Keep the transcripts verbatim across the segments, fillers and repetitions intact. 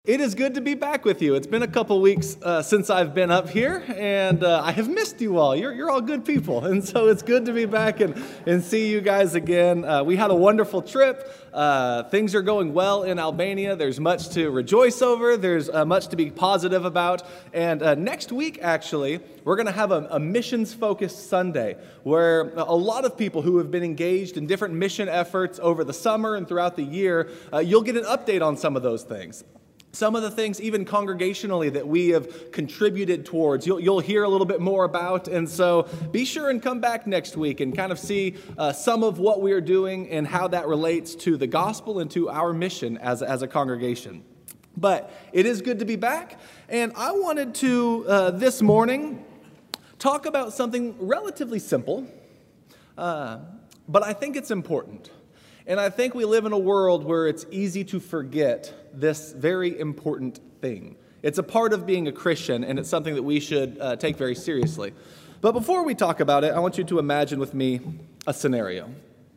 It is good to be back with you. It's been a couple weeks uh, since I've been up here, and uh, I have missed you all. You're, you're all good people, and so it's good to be back and, and see you guys again. Uh, we had a wonderful trip. Uh, things are going well in Albania. There's much to rejoice over. There's uh, much to be positive about. And uh, next week, actually, we're going to have a, a missions-focused Sunday where a lot of people who have been engaged in different mission efforts over the summer and throughout the year, uh, you'll get an update on some of those things. Some of the things, even congregationally, that we have contributed towards, you'll, you'll hear a little bit more about. And so be sure and come back next week and kind of see uh, some of what we are doing and how that relates to the gospel and to our mission as, as a congregation. But it is good to be back. And I wanted to, uh, this morning, talk about something relatively simple, uh, but I think it's important. And I think we live in a world where it's easy to forget this very important thing. It's a part of being a Christian, and it's something that we should uh, take very seriously. But before we talk about it, I want you to imagine with me a scenario.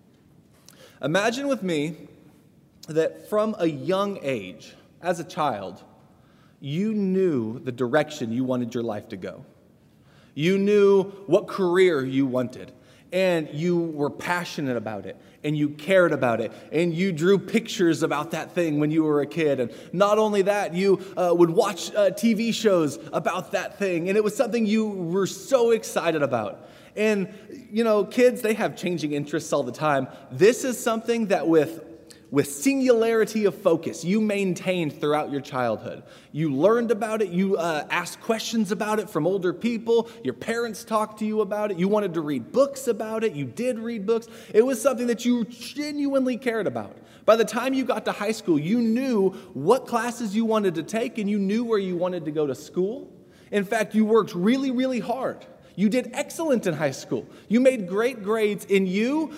Imagine with me that from a young age, as a child, you knew the direction you wanted your life to go. You knew what career you wanted, and you were passionate about it, and you cared about it, and you drew pictures about that thing when you were a kid. And not only that, you uh, would watch uh, T V shows about that thing, and it was something you were so excited about. And, you know, kids, they have changing interests all the time. This is something that with With singularity of focus, you maintained throughout your childhood. You learned about it. You uh, asked questions about it from older people. Your parents talked to you about it. You wanted to read books about it. You did read books. It was something that you genuinely cared about. By the time you got to high school, you knew what classes you wanted to take, and you knew where you wanted to go to school. In fact, you worked really, really hard. You did excellent in high school. You made great grades, and you,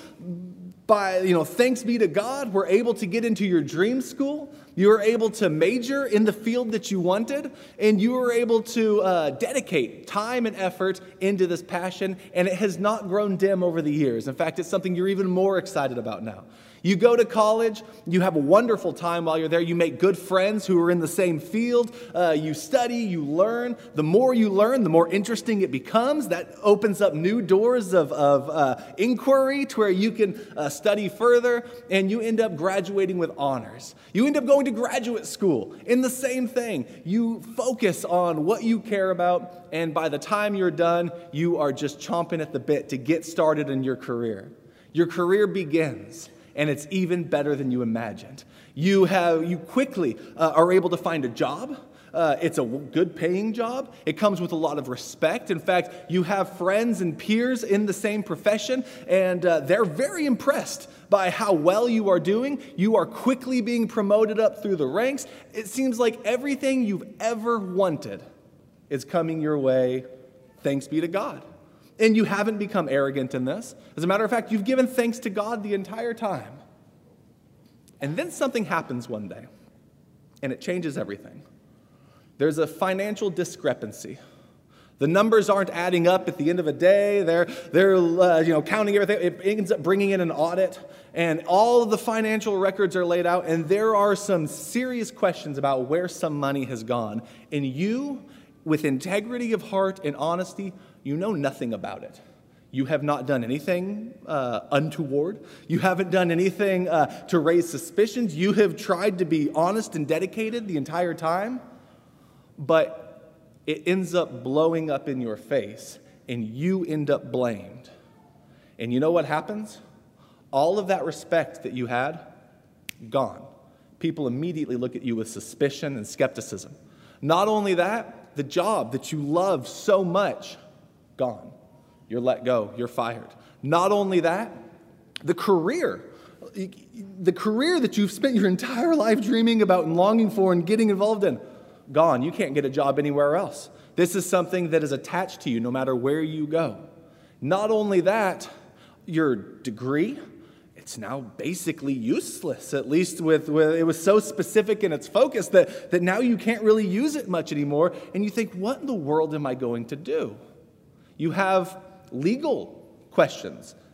by, you know, thanks be to God, were able to get into your dream school. You were able to major in the field that you wanted, and you were able to uh, dedicate time and effort into this passion, and it has not grown dim over the years. In fact, it's something you're even more excited about now. You go to college, you have a wonderful time while you're there. You make good friends who are in the same field. Uh, you study, you learn. The more you learn, the more interesting it becomes. That opens up new doors of, of uh, inquiry to where you can uh, study further, and you end up graduating with honors. You end up going to graduate school in the same thing. You focus on what you care about, and by the time you're done, you are just chomping at the bit to get started in your career. Your career begins. And it's even better than you imagined. You have you quickly uh, are able to find a job. Uh, it's a good paying job. It comes with a lot of respect. In fact, you have friends and peers in the same profession, and uh, they're very impressed by how well you are doing. You are quickly being promoted up through the ranks. It seems like everything you've ever wanted is coming your way, thanks be to God. And you haven't become arrogant in this. As a matter of fact, you've given thanks to God the entire time. And then something happens one day, and it changes everything. There's a financial discrepancy. The numbers aren't adding up at the end of a day. They're, they're uh, you know, counting everything. It ends up bringing in an audit, and all of the financial records are laid out, and there are some serious questions about where some money has gone. And you, with integrity of heart and honesty, you know nothing about it. You have not done anything uh, untoward. You haven't done anything uh, to raise suspicions. You have tried to be honest and dedicated the entire time, but it ends up blowing up in your face, and you end up blamed. And you know what happens? All of that respect that you had, gone. People immediately look at you with suspicion and skepticism. Not only that, the job that you loved so much, gone. You're let go. You're fired. Not only that, the career, the career that you've spent your entire life dreaming about and longing for and getting involved in, gone. You can't get a job anywhere else. This is something that is attached to you no matter where you go. Not only that, your degree, it's now basically useless, at least with, with it was so specific in its focus that, that now you can't really use it much anymore. And you think, what in the world am I going to do? You have legal questions.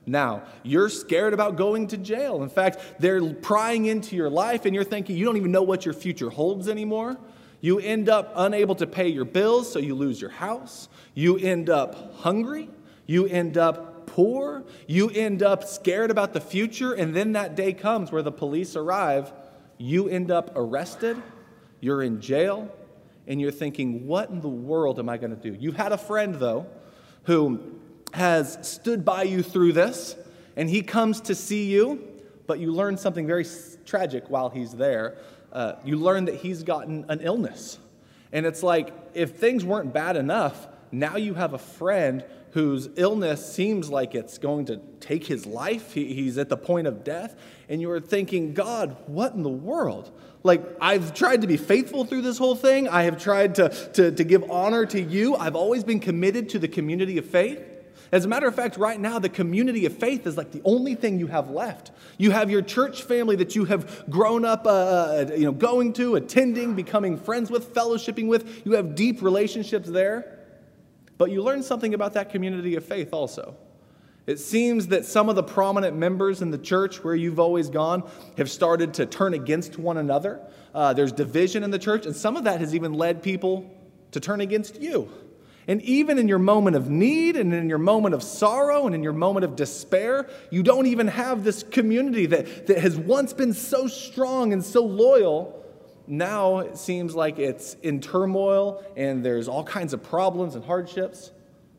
Now, you're scared about going to jail. In fact, they're prying into your life and you're thinking you don't even know what your future holds anymore. You end up unable to pay your bills, so you lose your house. You end up hungry. You end up poor. You end up scared about the future. And then that day comes where the police arrive. You end up arrested. You're in jail. And you're thinking, what in the world am I going to do? You've had a friend, though, who has stood by you through this, and he comes to see you, but you learn something very tragic while he's there. Uh, you learn that he's gotten an illness. And it's like, if things weren't bad enough, now you have a friend whose illness seems like it's going to take his life. He, he's at the point of death. And you're thinking, God, what in the world? Like, I've tried to be faithful through this whole thing. I have tried to, to, to give honor to you. I've always been committed to the community of faith. As a matter of fact, right now, the community of faith is like the only thing you have left. You have your church family that you have grown up uh, you know, going to, attending, becoming friends with, fellowshipping with. You have deep relationships there. But you learn something about that community of faith also. It seems that some of the prominent members in the church where you've always gone have started to turn against one another. Uh, there's division in the church, and some of that has even led people to turn against you. And even in your moment of need and in your moment of sorrow and in your moment of despair, you don't even have this community that, that has once been so strong and so loyal. Now it seems like it's in turmoil and there's all kinds of problems and hardships.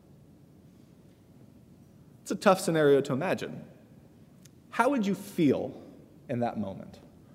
It's a tough scenario to imagine. How would you feel in that moment?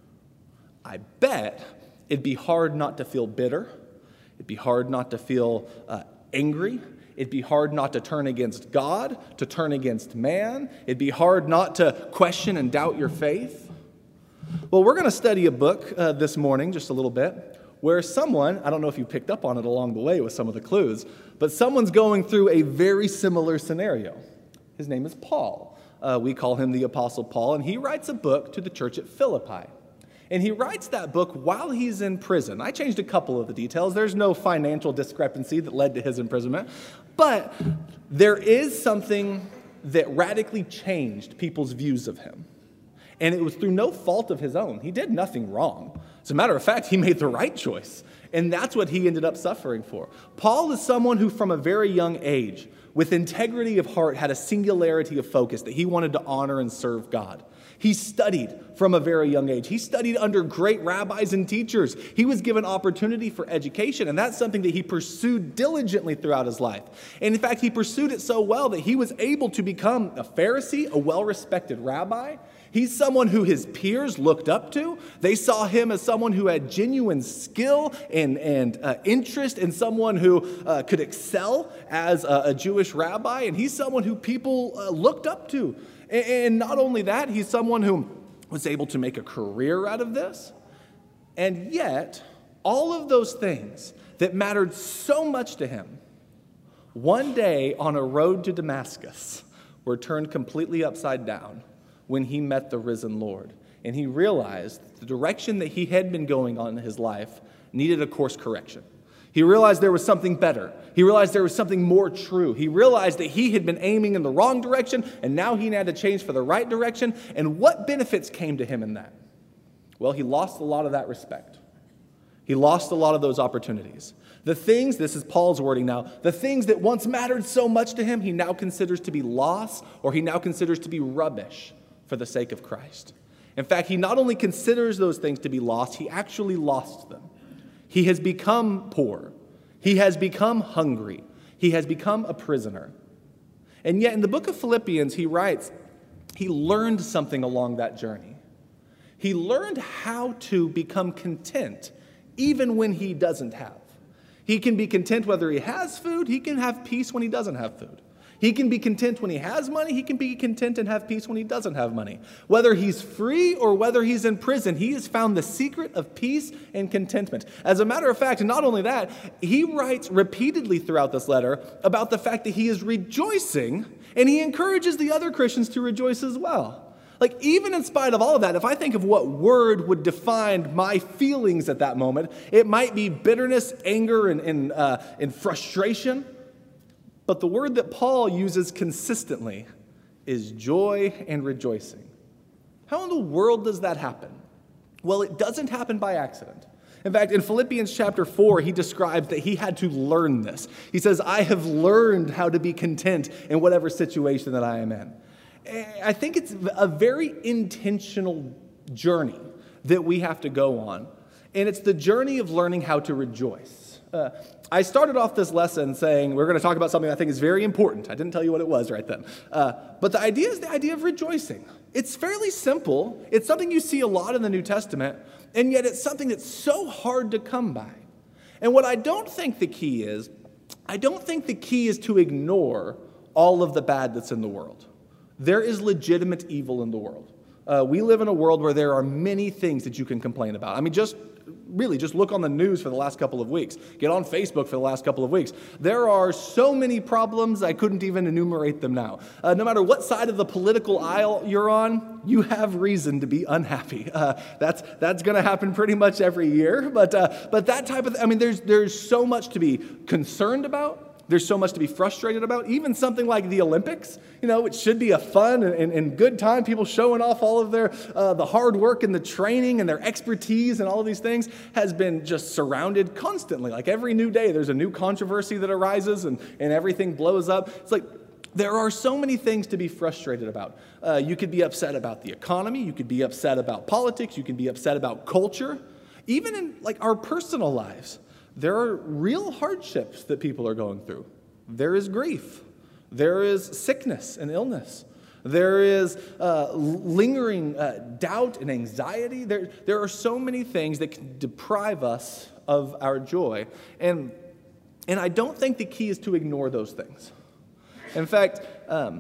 I bet it'd be hard not to feel bitter. It'd be hard not to feel uh, angry. It'd be hard not to turn against God, to turn against man. It'd be hard not to question and doubt your faith. Well, we're going to study a book uh, this morning, just a little bit, where someone, I don't know if you picked up on it along the way with some of the clues, but someone's going through a very similar scenario. His name is Paul. Uh, we call him the Apostle Paul, and he writes a book to the church at Philippi. And he writes that book while he's in prison. I changed a couple of the details. There's no financial discrepancy that led to his imprisonment. But there is something that radically changed people's views of him. And it was through no fault of his own. He did nothing wrong. As a matter of fact, he made the right choice. And that's what he ended up suffering for. Paul is someone who from a very young age, with integrity of heart, had a singularity of focus that he wanted to honor and serve God. He studied from a very young age. He studied under great rabbis and teachers. He was given opportunity for education, and that's something that he pursued diligently throughout his life. And in fact, he pursued it so well that he was able to become a Pharisee, a well-respected rabbi. He's someone who his peers looked up to. They saw him as someone who had genuine skill and, and uh, interest, and someone who uh, could excel as a, a Jewish rabbi. And he's someone who people uh, looked up to. And not only that, he's someone who was able to make a career out of this. And yet, all of those things that mattered so much to him, one day on a road to Damascus, were turned completely upside down when he met the risen Lord. And he realized the direction that he had been going on in his life needed a course correction. He realized there was something better. He realized there was something more true. He realized that he had been aiming in the wrong direction, and now he had to change for the right direction. And what benefits came to him in that? Well, he lost a lot of that respect. He lost a lot of those opportunities. The things, this is Paul's wording now, the things that once mattered so much to him, he now considers to be loss, or he now considers to be rubbish for the sake of Christ. In fact, he not only considers those things to be lost, he actually lost them. He has become poor. He has become hungry. He has become a prisoner. And yet in the book of Philippians, he writes, he learned something along that journey. He learned how to become content even when he doesn't have. He can be content whether he has food. He can have peace when he doesn't have food. He can be content when he has money. He can be content and have peace when he doesn't have money. Whether he's free or whether he's in prison, he has found the secret of peace and contentment. As a matter of fact, not only that, he writes repeatedly throughout this letter about the fact that he is rejoicing, and he encourages the other Christians to rejoice as well. Like, even in spite of all of that, if I think of what word would define my feelings at that moment, it might be bitterness, anger, and, and, uh, and frustration. But the word that Paul uses consistently is joy and rejoicing. How in the world does that happen? Well, it doesn't happen by accident. In fact, in Philippians chapter four, he describes that he had to learn this. He says, I have learned how to be content in whatever situation that I am in. I think it's a very intentional journey that we have to go on. And it's the journey of learning how to rejoice. Uh, I started off this lesson saying we're going to talk about something I think is very important. I didn't tell you what it was right then. Uh, but the idea is the idea of rejoicing. It's fairly simple. It's something you see a lot in the New Testament, and yet it's something that's so hard to come by. And what I don't think the key is, I don't think the key is to ignore all of the bad that's in the world. There is legitimate evil in the world. Uh, we live in a world where there are many things that you can complain about. I mean, just really, just look on the news for the last couple of weeks. Get on Facebook for the last couple of weeks. There are so many problems, I couldn't even enumerate them now. Uh, no matter what side of the political aisle you're on, you have reason to be unhappy. Uh, that's that's going to happen pretty much every year. But uh, but that type of, I mean, there's there's so much to be concerned about. There's so much to be frustrated about. Even something like the Olympics, you know, it should be a fun and, and good time. People showing off all of their uh, the hard work and the training and their expertise and all of these things has been just surrounded constantly. Like every new day, there's a new controversy that arises and, and everything blows up. It's like there are so many things to be frustrated about. Uh, you could be upset about the economy. You could be upset about politics. You can be upset about culture. Even in like our personal lives. There are real hardships that people are going through. There is grief. There is sickness and illness. There is uh, lingering uh, doubt and anxiety. There, there are so many things that can deprive us of our joy. And, and I don't think the key is to ignore those things. In fact, um,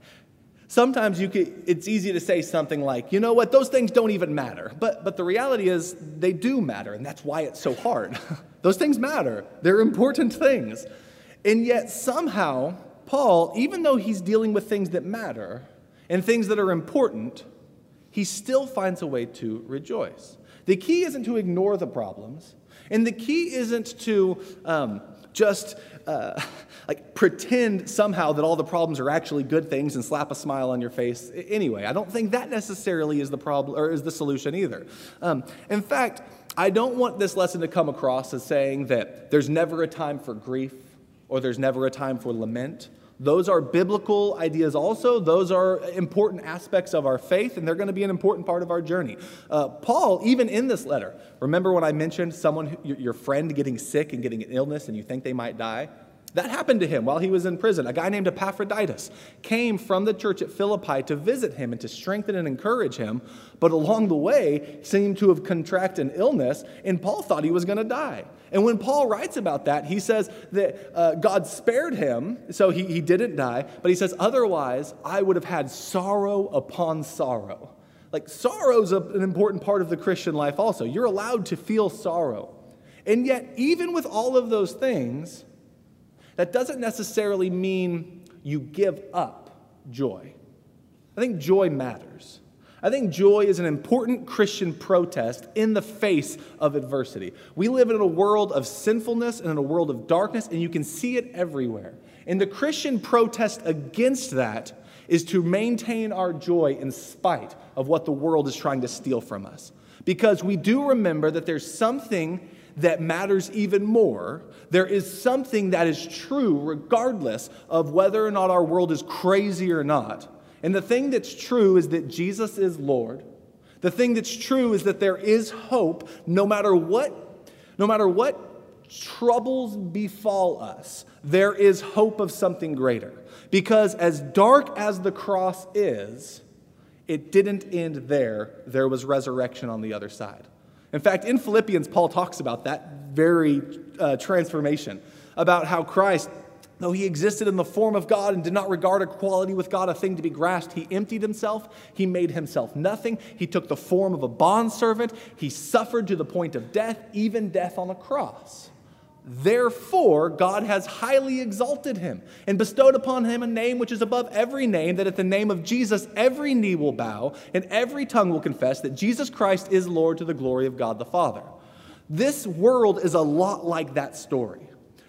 sometimes you could, it's easy to say something like, you know what, those things don't even matter. But, but the reality is they do matter, and that's why it's so hard. Those things matter. They're important things. And yet somehow, Paul, even though he's dealing with things that matter and things that are important, he still finds a way to rejoice. The key isn't to ignore the problems, and the key isn't to um, just uh, like pretend somehow that all the problems are actually good things and slap a smile on your face. Anyway, I don't think that necessarily is the problem or is the solution either. Um, in fact, I don't want this lesson to come across as saying that there's never a time for grief or there's never a time for lament. Those are biblical ideas also. Those are important aspects of our faith, and they're going to be an important part of our journey. Uh, Paul, even in this letter, remember when I mentioned someone, who, your friend getting sick and getting an illness and you think they might die? That happened to him while he was in prison. A guy named Epaphroditus came from the church at Philippi to visit him and to strengthen and encourage him, but along the way seemed to have contracted an illness, and Paul thought he was going to die. And when Paul writes about that, he says that uh, God spared him, so he, he didn't die, but he says, otherwise I would have had sorrow upon sorrow. Like sorrow's a, an important part of the Christian life also. You're allowed to feel sorrow. And yet, even with all of those things, that doesn't necessarily mean you give up joy. I think joy matters. I think joy is an important Christian protest in the face of adversity. We live in a world of sinfulness and in a world of darkness, and you can see it everywhere. And the Christian protest against that is to maintain our joy in spite of what the world is trying to steal from us. Because we do remember that there's something that matters even more. There is something that is true regardless of whether or not our world is crazy or not. And the thing that's true is that Jesus is Lord. The thing that's true is that there is hope no matter what, no matter what troubles befall us. There is hope of something greater. Because as dark as the cross is, it didn't end there. There was resurrection on the other side. In fact, in Philippians, Paul talks about that very uh, transformation, about how Christ, though he existed in the form of God and did not regard equality with God a thing to be grasped, he emptied himself, he made himself nothing, he took the form of a bondservant, he suffered to the point of death, even death on a cross. Therefore, God has highly exalted him and bestowed upon him a name which is above every name, that at the name of Jesus every knee will bow and every tongue will confess that Jesus Christ is Lord to the glory of God the Father. This world is a lot like that story.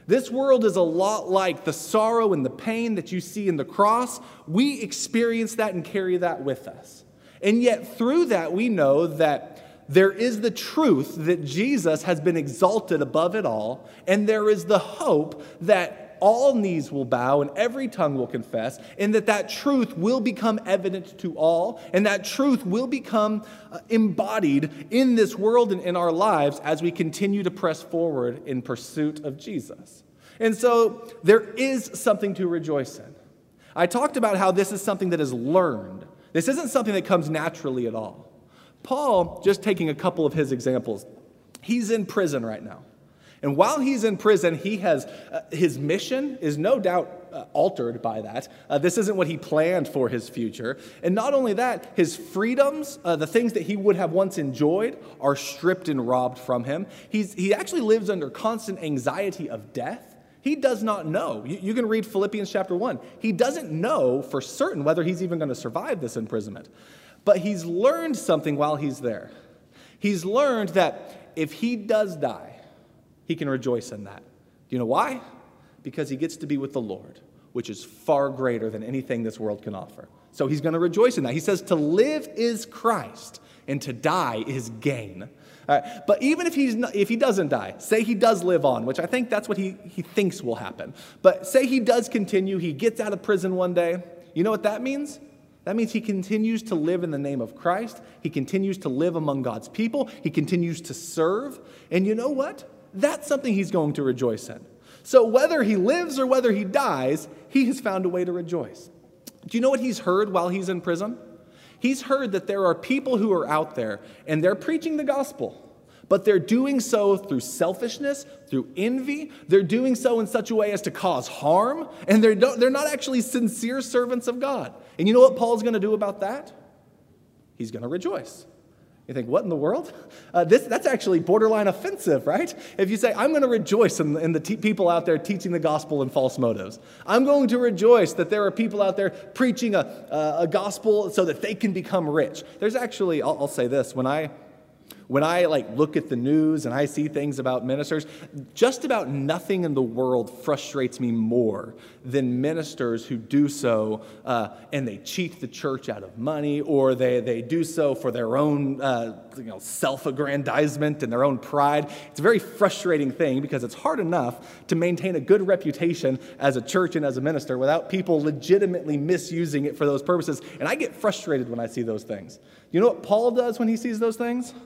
This world is a lot like the sorrow and the pain that you see in the cross. We experience that and carry that with us. And yet through that, we know that there is the truth that Jesus has been exalted above it all, and there is the hope that all knees will bow and every tongue will confess, and that that truth will become evident to all, and that truth will become uh, embodied in this world and in our lives as we continue to press forward in pursuit of Jesus. And so there is something to rejoice in. I talked about how this is something that is learned. This isn't something that comes naturally at all. Paul, just taking a couple of his examples, he's in prison right now. And while he's in prison, he has uh, his mission is no doubt uh, altered by that. Uh, this isn't what he planned for his future. And not only that, his freedoms, uh, the things that he would have once enjoyed, are stripped and robbed from him. He's, he actually lives under constant anxiety of death. He does not know. You, you can read Philippians chapter one. He doesn't know for certain whether he's even going to survive this imprisonment. But he's learned something while he's there. He's learned that if he does die, he can rejoice in that. Do you know why? Because he gets to be with the Lord, which is far greater than anything this world can offer. So he's going to rejoice in that. He says to live is Christ and to die is gain. All right, but even if he's not, if he doesn't die, say he does live on, which I think that's what he, he thinks will happen. But say he does continue, he gets out of prison one day. You know what that means? That means he continues to live in the name of Christ. He continues to live among God's people. He continues to serve. And you know what? That's something he's going to rejoice in. So whether he lives or whether he dies, he has found a way to rejoice. Do you know what he's heard while he's in prison? He's heard that there are people who are out there and they're preaching the gospel, but they're doing so through selfishness, through envy. They're doing so in such a way as to cause harm, and they're, they're not actually sincere servants of God. And you know what Paul's going to do about that? He's going to rejoice. You think, what in the world? Uh, this That's actually borderline offensive, right? If you say, I'm going to rejoice in, in the te- people out there teaching the gospel in false motives. I'm going to rejoice that there are people out there preaching a, a, a gospel so that they can become rich. There's actually, I'll, I'll say this, when I... When I like look at the news and I see things about ministers, just about nothing in the world frustrates me more than ministers who do so uh, and they cheat the church out of money, or they, they do so for their own uh, you know, self-aggrandizement and their own pride. It's a very frustrating thing because it's hard enough to maintain a good reputation as a church and as a minister without people legitimately misusing it for those purposes. And I get frustrated when I see those things. You know what Paul does when he sees those things?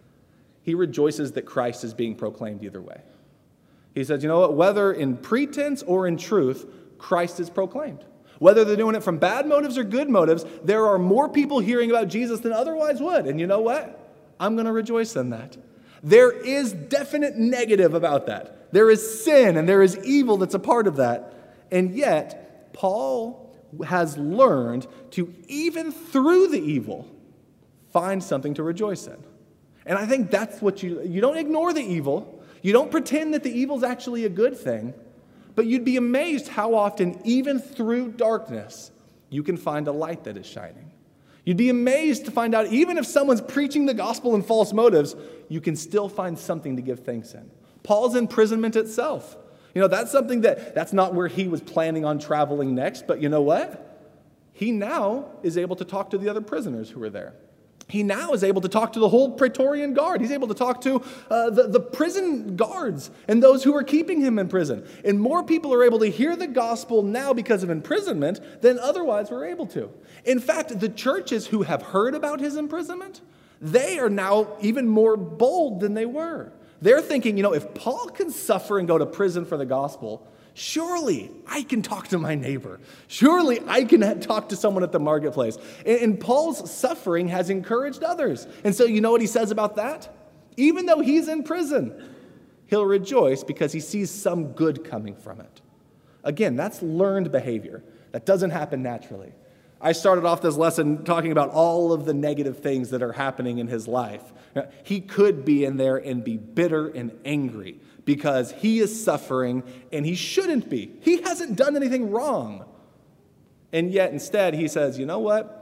He rejoices that Christ is being proclaimed either way. He says, you know what, whether in pretense or in truth, Christ is proclaimed. Whether they're doing it from bad motives or good motives, there are more people hearing about Jesus than otherwise would. And you know what? I'm going to rejoice in that. There is definite negative about that. There is sin and there is evil that's a part of that. And yet, Paul has learned to, even through the evil, find something to rejoice in. And I think that's what you, you don't ignore the evil. You don't pretend that the evil is actually a good thing. But you'd be amazed how often, even through darkness, you can find a light that is shining. You'd be amazed to find out, even if someone's preaching the gospel in false motives, you can still find something to give thanks in. Paul's imprisonment itself. You know, that's something that, that's not where he was planning on traveling next. But you know what? He now is able to talk to the other prisoners who were there. He now is able to talk to the whole Praetorian Guard. He's able to talk to uh, the, the prison guards and those who are keeping him in prison. And more people are able to hear the gospel now because of imprisonment than otherwise were able to. In fact, the churches who have heard about his imprisonment, they are now even more bold than they were. They're thinking, you know, if Paul can suffer and go to prison for the gospel, surely I can talk to my neighbor. Surely I can talk to someone at the marketplace. And, and Paul's suffering has encouraged others. And so you know what he says about that? Even though he's in prison, he'll rejoice because he sees some good coming from it. Again, that's learned behavior. That doesn't happen naturally. I started off this lesson talking about all of the negative things that are happening in his life. He could be in there and be bitter and angry because he is suffering and he shouldn't be. He hasn't done anything wrong. And yet instead he says, you know what?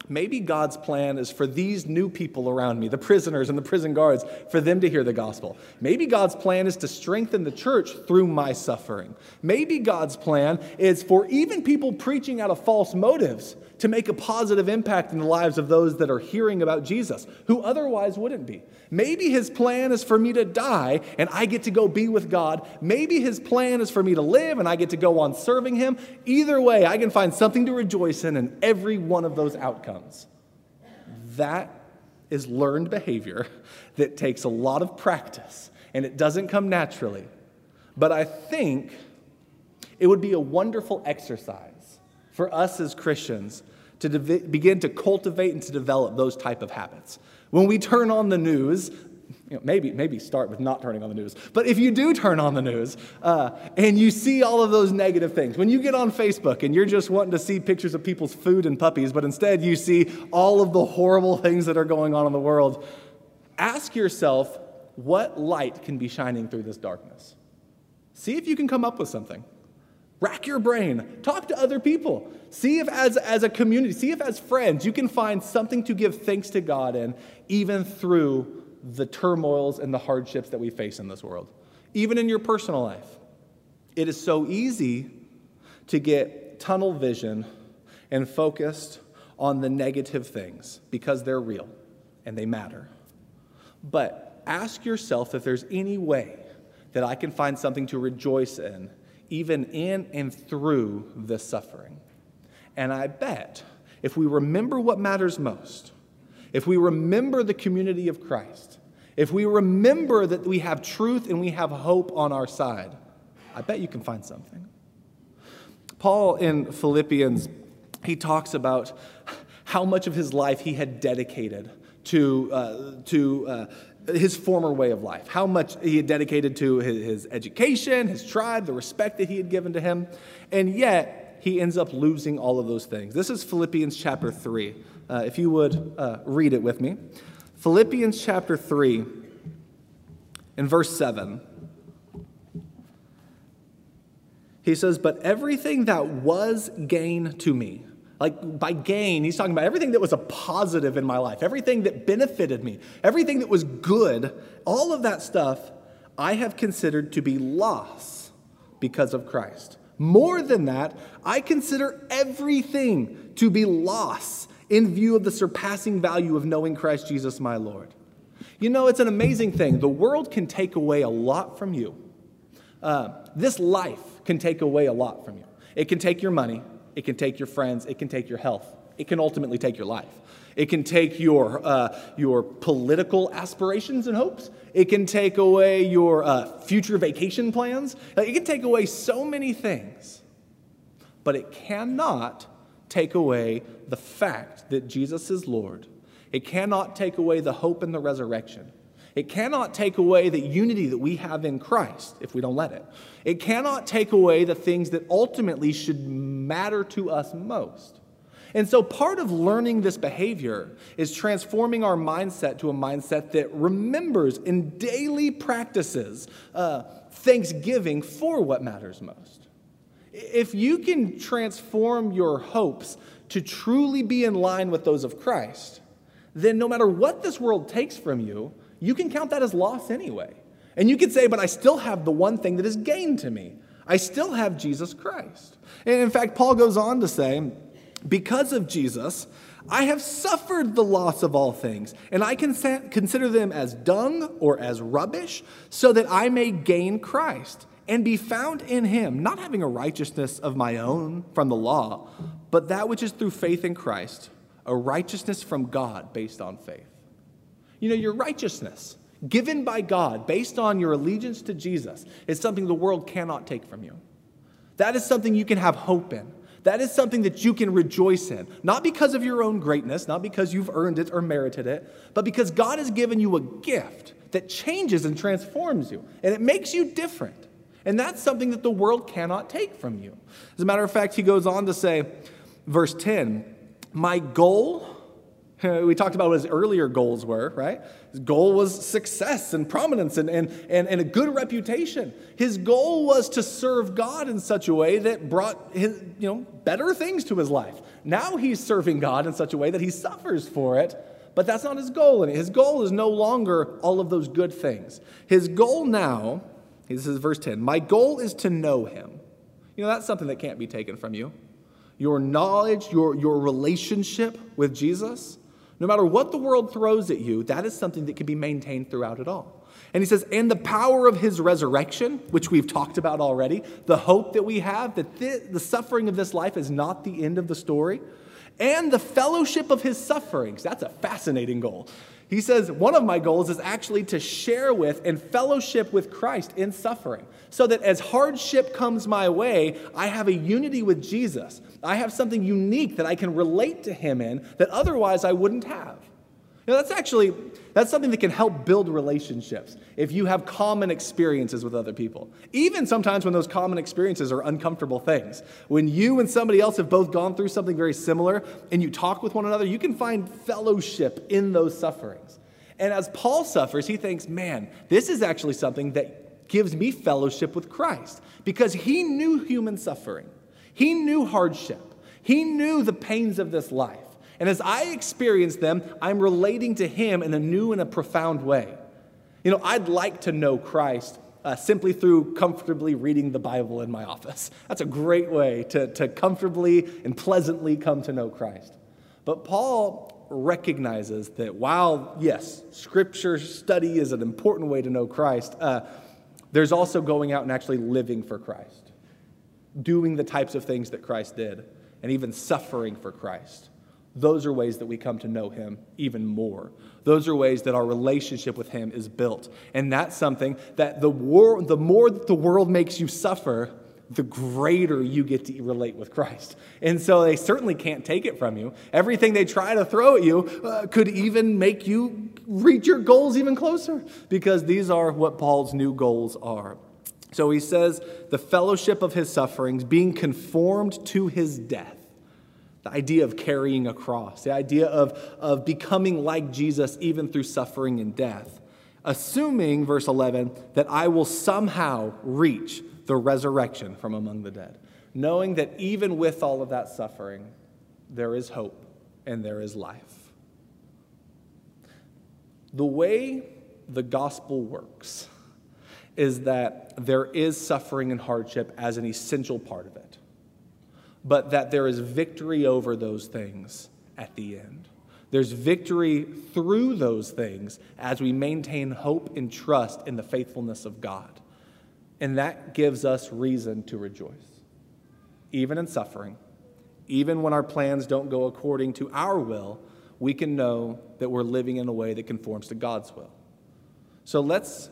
maybe God's plan is for these new people around me, the prisoners and the prison guards, for them to hear the gospel. Maybe God's plan is to strengthen the church through my suffering. Maybe God's plan is for even people preaching out of false motives to make a positive impact in the lives of those that are hearing about Jesus, who otherwise wouldn't be. Maybe his plan is for me to die and I get to go be with God. Maybe his plan is for me to live and I get to go on serving him. Either way, I can find something to rejoice in in every one of those outcomes. That is learned behavior that takes a lot of practice, and it doesn't come naturally. But I think it would be a wonderful exercise for us as Christians to de- begin to cultivate and to develop those type of habits. When we turn on the news, you know, maybe maybe start with not turning on the news, but if you do turn on the news uh, and you see all of those negative things, when you get on Facebook and you're just wanting to see pictures of people's food and puppies, but instead you see all of the horrible things that are going on in the world, ask yourself, what light can be shining through this darkness? See if you can come up with something. Rack your brain. Talk to other people. See if as, as a community, see if as friends you can find something to give thanks to God in, even through the turmoils and the hardships that we face in this world. Even in your personal life. It is so easy to get tunnel vision and focused on the negative things because they're real and they matter. But ask yourself if there's any way that I can find something to rejoice in, even in and through this suffering. And I bet if we remember what matters most, if we remember the community of Christ, if we remember that we have truth and we have hope on our side, I bet you can find something. Paul in Philippians, he talks about how much of his life he had dedicated to, uh, to uh, his former way of life, how much he had dedicated to his, his education, his tribe, the respect that he had given to him, and yet he ends up losing all of those things. This is Philippians chapter three. Uh, if you would uh, read it with me. Philippians chapter three, in verse seven. He says, "But everything that was gain to me," like by gain, he's talking about everything that was a positive in my life, everything that benefited me, everything that was good, all of that stuff I have considered to be loss because of Christ. More than that, I consider everything to be loss in view of the surpassing value of knowing Christ Jesus my Lord. You know, it's an amazing thing. The world can take away a lot from you. Uh, this life can take away a lot from you. It can take your money. It can take your friends. It can take your health. It can ultimately take your life. It can take your uh, your political aspirations and hopes. It can take away your uh, future vacation plans. It can take away so many things. But it cannot take away the fact that Jesus is Lord. It cannot take away the hope in the resurrection. It cannot take away the unity that we have in Christ if we don't let it. It cannot take away the things that ultimately should matter to us most. And so part of learning this behavior is transforming our mindset to a mindset that remembers and daily practices uh, thanksgiving for what matters most. If you can transform your hopes to truly be in line with those of Christ, then no matter what this world takes from you, you can count that as loss anyway. And you can say, but I still have the one thing that is gain to me. I still have Jesus Christ. And in fact, Paul goes on to say, because of Jesus, I have suffered the loss of all things, and I can consider them as dung or as rubbish, so that I may gain Christ and be found in him, not having a righteousness of my own from the law, but that which is through faith in Christ, a righteousness from God based on faith. You know, your righteousness given by God based on your allegiance to Jesus is something the world cannot take from you. That is something you can have hope in. That is something that you can rejoice in, not because of your own greatness, not because you've earned it or merited it, but because God has given you a gift that changes and transforms you, and it makes you different. And that's something that the world cannot take from you. As a matter of fact, he goes on to say, verse ten, my goal We talked about what his earlier goals were, right? His goal was success and prominence and, and, and, and a good reputation. His goal was to serve God in such a way that brought his, you know, better things to his life. Now he's serving God in such a way that he suffers for it, but that's not his goal. And his goal is no longer all of those good things. His goal now, this is verse ten, my goal is to know him. You know, that's something that can't be taken from you. Your knowledge, your, your relationship with Jesus, no matter what the world throws at you, that is something that can be maintained throughout it all. And he says, and the power of his resurrection, which we've talked about already, the hope that we have, that the, the suffering of this life is not the end of the story, and the fellowship of his sufferings. That's a fascinating goal. He says, one of my goals is actually to share with and fellowship with Christ in suffering, so that as hardship comes my way, I have a unity with Jesus. I have something unique that I can relate to him in that otherwise I wouldn't have. You know, that's actually, that's something that can help build relationships if you have common experiences with other people. Even sometimes when those common experiences are uncomfortable things. When you and somebody else have both gone through something very similar and you talk with one another, you can find fellowship in those sufferings. And as Paul suffers, he thinks, man, this is actually something that gives me fellowship with Christ, because he knew human suffering. He knew hardship. He knew the pains of this life. And as I experience them, I'm relating to him in a new and a profound way. You know, I'd like to know Christ uh, simply through comfortably reading the Bible in my office. That's a great way to, to comfortably and pleasantly come to know Christ. But Paul recognizes that while, yes, Scripture study is an important way to know Christ, uh, there's also going out and actually living for Christ, doing the types of things that Christ did, and even suffering for Christ. Those are ways that we come to know him even more. Those are ways that our relationship with him is built. And that's something that the, war, the more that the world makes you suffer, the greater you get to relate with Christ. And so they certainly can't take it from you. Everything they try to throw at you uh, could even make you reach your goals even closer, because these are what Paul's new goals are. So he says, the fellowship of his sufferings, being conformed to his death. The idea of carrying a cross, the idea of, of becoming like Jesus even through suffering and death. Assuming, verse eleven, that I will somehow reach the resurrection from among the dead. Knowing that even with all of that suffering, there is hope and there is life. The way the gospel works is that there is suffering and hardship as an essential part of it, but that there is victory over those things at the end. There's victory through those things as we maintain hope and trust in the faithfulness of God. And that gives us reason to rejoice. Even in suffering, even when our plans don't go according to our will, we can know that we're living in a way that conforms to God's will. So let's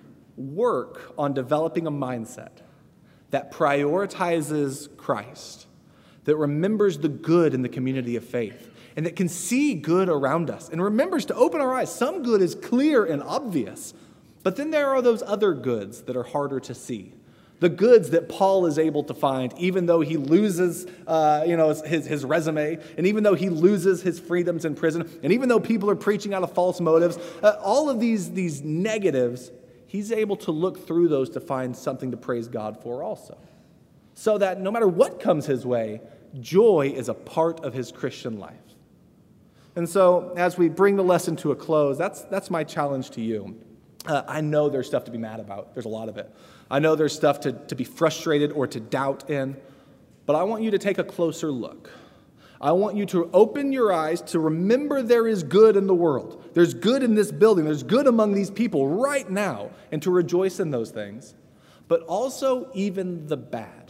work on developing a mindset that prioritizes Christ, that remembers the good in the community of faith, and that can see good around us, and remembers to open our eyes. Some good is clear and obvious, but then there are those other goods that are harder to see. The goods that Paul is able to find, even though he loses uh, you know, his, his resume, and even though he loses his freedoms in prison, and even though people are preaching out of false motives, uh, all of these, these negatives, he's able to look through those to find something to praise God for also. So that no matter what comes his way, joy is a part of his Christian life. And so as we bring the lesson to a close, that's, that's my challenge to you. Uh, I know there's stuff to be mad about. There's a lot of it. I know there's stuff to, to be frustrated or to doubt in, but I want you to take a closer look. I want you to open your eyes to remember there is good in the world. There's good in this building. There's good among these people right now, and to rejoice in those things. But also even the bad.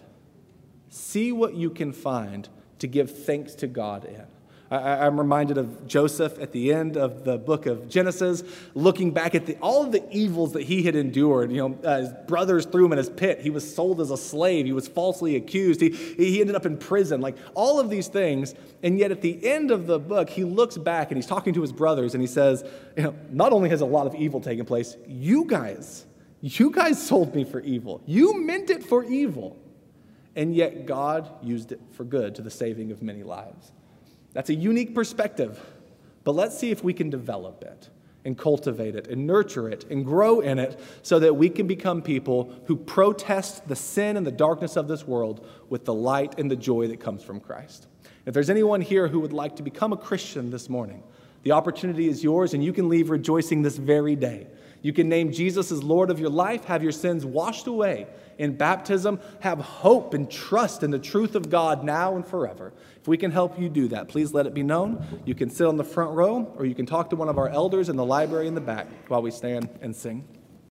See what you can find to give thanks to God in. I, I'm reminded of Joseph at the end of the book of Genesis, looking back at the, all of the evils that he had endured. You know, uh, his brothers threw him in his pit. He was sold as a slave. He was falsely accused. He, he ended up in prison. Like all of these things. And yet at the end of the book, he looks back and he's talking to his brothers and he says, you know, not only has a lot of evil taken place, you guys, you guys sold me for evil. You meant it for evil. And yet God used it for good to the saving of many lives. That's a unique perspective, but let's see if we can develop it and cultivate it and nurture it and grow in it so that we can become people who protest the sin and the darkness of this world with the light and the joy that comes from Christ. If there's anyone here who would like to become a Christian this morning, the opportunity is yours, and you can leave rejoicing this very day. You can name Jesus as Lord of your life, have your sins washed away in baptism, have hope and trust in the truth of God now and forever. If we can help you do that, please let it be known. You can sit on the front row, or you can talk to one of our elders in the library in the back while we stand and sing.